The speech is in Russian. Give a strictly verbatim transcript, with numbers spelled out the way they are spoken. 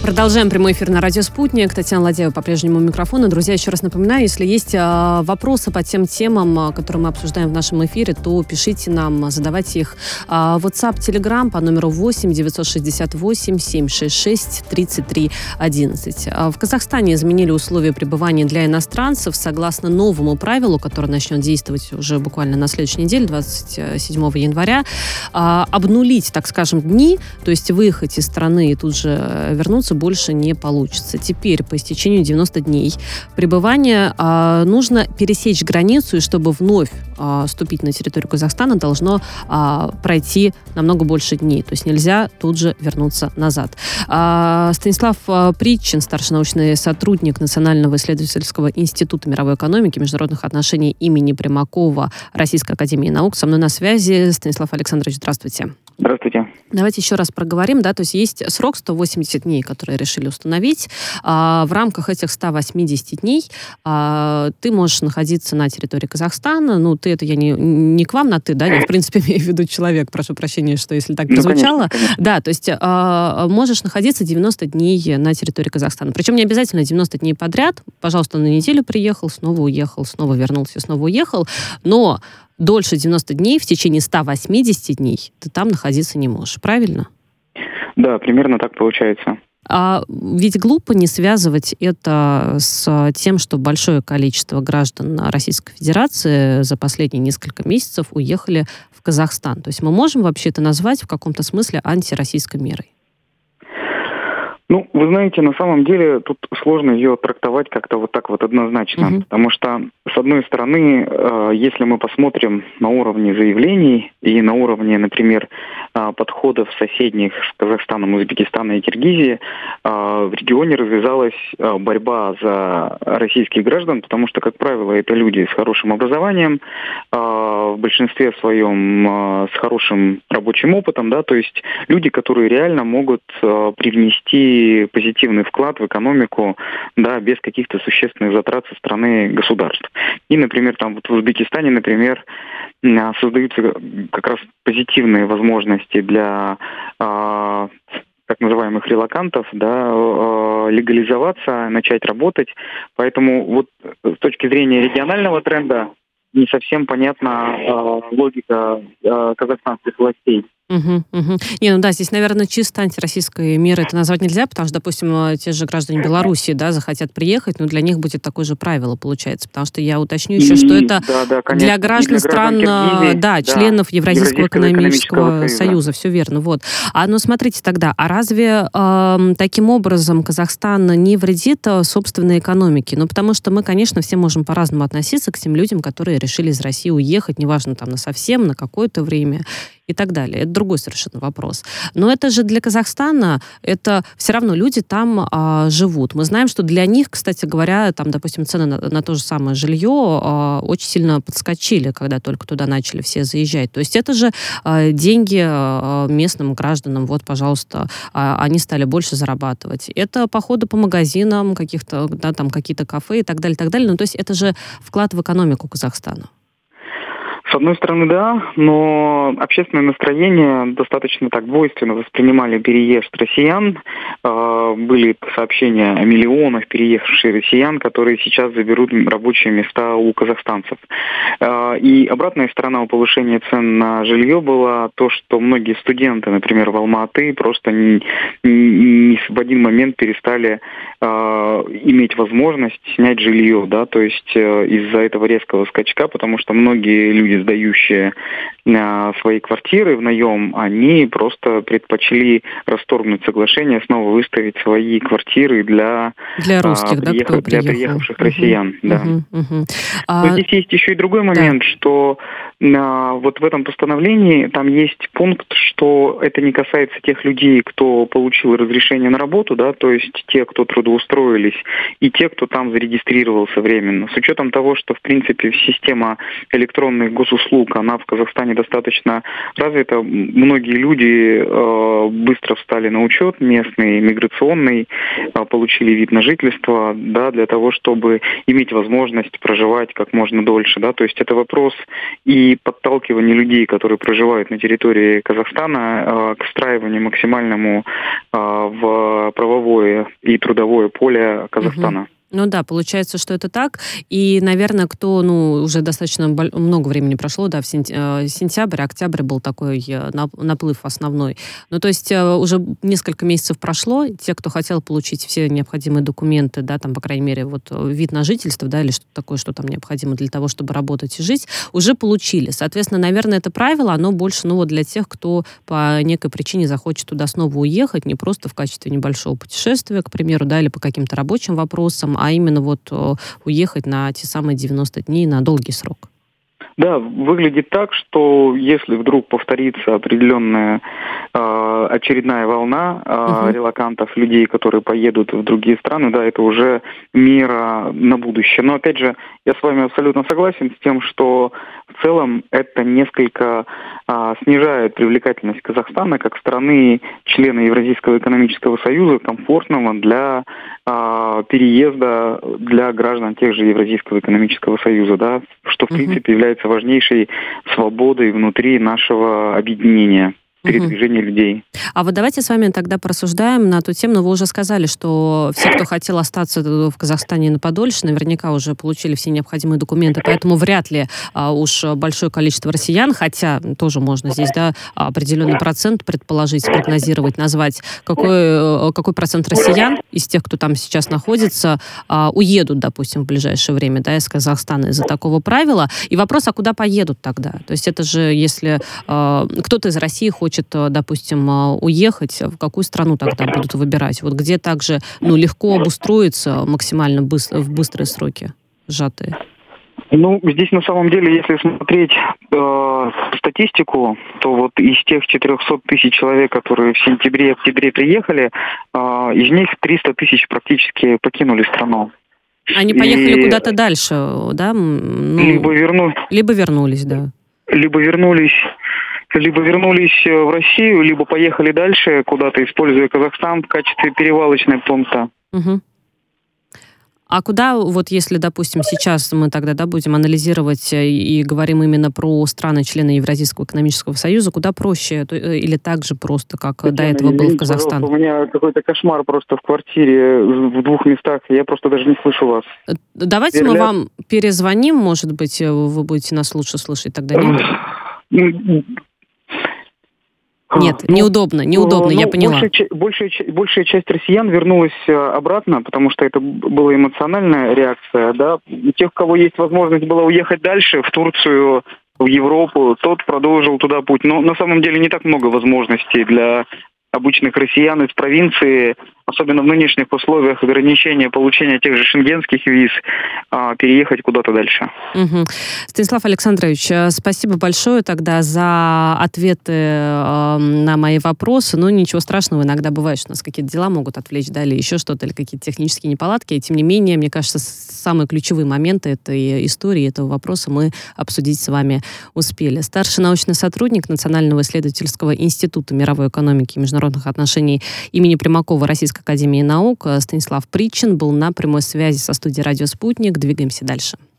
Продолжаем прямой эфир на радио «Спутник». Татьяна Ладеева по-прежнему у микрофона. Друзья, еще раз напоминаю, если есть а, вопросы по тем темам, которые мы обсуждаем в нашем эфире, то пишите нам, задавайте их а, в WhatsApp, Telegram по номеру восемь девятьсот шестьдесят восемь семьсот шестьдесят шесть тридцать три одиннадцать. А, в Казахстане изменили условия пребывания для иностранцев согласно новому правилу, которое начнет действовать уже буквально на следующей неделе, двадцать седьмого января. А, обнулить, так скажем, дни, то есть выехать из страны и тут же вернуться больше не получится. Теперь, по истечению девяноста дней пребывания, э, нужно пересечь границу, и чтобы вновь э, ступить на территорию Казахстана, должно э, пройти намного больше дней. То есть нельзя тут же вернуться назад. Э, Станислав э, Притчин, старший научный сотрудник Национального исследовательского института мировой экономики и международных отношений имени Примакова Российской академии наук, со мной на связи. Станислав Александрович, здравствуйте. Здравствуйте. Давайте еще раз проговорим, да, то есть есть срок сто восемьдесят дней, которые решили установить. А, в рамках этих ста восьмидесяти дней а, ты можешь находиться на территории Казахстана. Ну, ты это я не, не к вам на ты, да, я в принципе имею в виду человек, прошу прощения, что если так прозвучало. Ну, конечно, конечно. Да, то есть а, можешь находиться девяносто дней на территории Казахстана. Причем не обязательно девяносто дней подряд. Пожалуйста, на неделю приехал, снова уехал, снова вернулся, снова уехал. Но дольше девяноста дней, в течение ста восьмидесяти дней ты там находиться не можешь. Правильно? Да, примерно так получается. А ведь глупо не связывать это с тем, что большое количество граждан Российской Федерации за последние несколько месяцев уехали в Казахстан. То есть мы можем вообще это назвать в каком-то смысле антироссийской мерой? Ну, вы знаете, на самом деле тут сложно ее трактовать как-то вот так вот однозначно, uh-huh. потому что, с одной стороны, э, если мы посмотрим на уровне заявлений и на уровне, например, э, подходов соседних с Казахстаном, Узбекистаном и Киргизией, э, в регионе развязалась э, борьба за российских граждан, потому что, как правило, это люди с хорошим образованием, э, в большинстве своем э, с хорошим рабочим опытом, да, то есть люди, которые реально могут э, привнести позитивный вклад в экономику, да, без каких-то существенных затрат со стороны государств. И, например, там вот в Узбекистане, например, создаются как раз позитивные возможности для э, так называемых релокантов, да, э, легализоваться, начать работать. Поэтому вот с точки зрения регионального тренда не совсем понятна э, логика э, казахстанских властей. Угу, угу. Не, ну да, здесь, наверное, чисто антироссийской меры это назвать нельзя, потому что, допустим, те же граждане Беларуси, да, захотят приехать, но для них будет такое же правило, получается, потому что я уточню еще, и, что это да, да, конечно, для граждан для стран, Киргизии, да, да, членов Евразийского экономического, экономического союза. союза, все верно, вот. А ну смотрите тогда, а разве э, таким образом Казахстан не вредит собственной экономике? Ну, потому что мы, конечно, все можем по-разному относиться к тем людям, которые решили из России уехать, неважно, там, на совсем, на какое-то время и так далее. Это другой совершенно вопрос. Но это же для Казахстана, это все равно люди там а, живут. Мы знаем, что для них, кстати говоря, там, допустим, цены на, на то же самое жилье а, очень сильно подскочили, когда только туда начали все заезжать. То есть это же а, деньги а, местным гражданам. Вот, пожалуйста, а, они стали больше зарабатывать. Это походы по магазинам, каких-то, да, там какие-то кафе и так далее, и так далее. Ну, то есть это же вклад в экономику Казахстана. С одной стороны, да, но общественное настроение достаточно так двойственно воспринимали переезд россиян. Были сообщения о миллионах переехавших россиян, которые сейчас заберут рабочие места у казахстанцев. И обратная сторона у повышения цен на жилье была то, что многие студенты, например, в Алма-Аты, просто не, не, в один момент перестали иметь возможность снять жилье, да, то есть из-за этого резкого скачка, потому что многие люди, сдающие а, свои квартиры в наем, они просто предпочли расторгнуть соглашение, снова выставить свои квартиры для, для русских, а, да, приех... кто для приехал? приехавших uh-huh. россиян. Да. Uh-huh. Uh-huh. А... Но здесь есть еще и другой момент, да. что а, вот в этом постановлении там есть пункт, что это не касается тех людей, кто получил разрешение на работу, да, то есть те, кто трудоустроились, и те, кто там зарегистрировался временно. С учетом того, что, в принципе, система электронных госуслуг госуслуг, она в Казахстане достаточно развита. Многие люди э, быстро встали на учет, местный, миграционный, э, получили вид на жительство, да, для того, чтобы иметь возможность проживать как можно дольше. Да. То есть это вопрос и подталкивания людей, которые проживают на территории Казахстана, э, к встраиванию максимальному э, в правовое и трудовое поле Казахстана. Угу. Ну да, получается, что это так. И, наверное, кто, ну, уже достаточно много времени прошло, да, в сентябрь, октябрь был такой наплыв основной. Ну, то есть уже несколько месяцев прошло, те, кто хотел получить все необходимые документы, да, там, по крайней мере, вот вид на жительство, да, или что-то такое, что там необходимо для того, чтобы работать и жить, уже получили. Соответственно, наверное, это правило, оно больше, ну, вот для тех, кто по некой причине захочет туда снова уехать, не просто в качестве небольшого путешествия, к примеру, да, или по каким-то рабочим вопросам, а именно вот уехать на те самые девяносто дней на долгий срок. Да, выглядит так, что если вдруг повторится определенная э, очередная волна э, uh-huh. релокантов, людей, которые поедут в другие страны, да, это уже мера на будущее. Но опять же, я с вами абсолютно согласен с тем, что в целом это несколько э, снижает привлекательность Казахстана как страны, члена Евразийского экономического союза, комфортного для э, переезда для граждан тех же Евразийского экономического союза, да, что в uh-huh. принципе является важнейшей свободой внутри нашего объединения, передвижения угу. людей. А вот давайте с вами тогда порассуждаем на ту тему. Ну, вы уже сказали, что все, кто хотел остаться в Казахстане на подольше, наверняка уже получили все необходимые документы, поэтому вряд ли а, уж большое количество россиян, хотя тоже можно здесь, да, определенный процент предположить, спрогнозировать, назвать, какой, какой процент россиян из тех, кто там сейчас находится, а, уедут, допустим, в ближайшее время, да, из Казахстана из-за такого правила. И вопрос, а куда поедут тогда? То есть это же, если а, кто-то из России хочет хочет, допустим, уехать, в какую страну тогда будут выбирать? Вот где также, ну, легко обустроиться максимально быстро, в быстрые сроки сжатые? Ну, здесь на самом деле, если смотреть э, статистику, то вот из тех четырехсот тысяч человек, которые в сентябре, октябре приехали, э, из них триста тысяч практически покинули страну. Они поехали И... куда-то дальше, да? Ну, либо, верну... либо вернулись, да. Либо вернулись... Либо вернулись в Россию, либо поехали дальше куда-то, используя Казахстан в качестве перевалочного пункта. Угу. А куда, вот если, допустим, сейчас мы тогда, да, будем анализировать и, и говорим именно про страны-члены Евразийского экономического союза, куда проще или так же просто, как Татьяна, до этого был в Казахстан? У меня какой-то кошмар просто в квартире в двух местах, я просто даже не слышу вас. Давайте Переля... мы вам перезвоним, может быть, вы будете нас лучше слышать тогда, нет? Нет, ну, неудобно, неудобно, ну, я поняла. Большая, большая, большая часть россиян вернулась обратно, потому что это была эмоциональная реакция, да. У тех, у кого есть возможность была уехать дальше, в Турцию, в Европу, тот продолжил туда путь. Но на самом деле не так много возможностей для обычных россиян из провинции, особенно в нынешних условиях ограничения получения тех же шенгенских виз, переехать куда-то дальше. Угу. Станислав Александрович, спасибо большое тогда за ответы э, на мои вопросы. Ну, ничего страшного, иногда бывает, что у нас какие-то дела могут отвлечь, да, или еще что-то, или какие-то технические неполадки. И, тем не менее, мне кажется, самые ключевые моменты этой истории, этого вопроса мы обсудить с вами успели. Старший научный сотрудник Национального исследовательского института мировой экономики и международных отношений имени Примакова Российской академии наук Станислав Причин был на прямой связи со студией «Радио Спутник». Двигаемся дальше.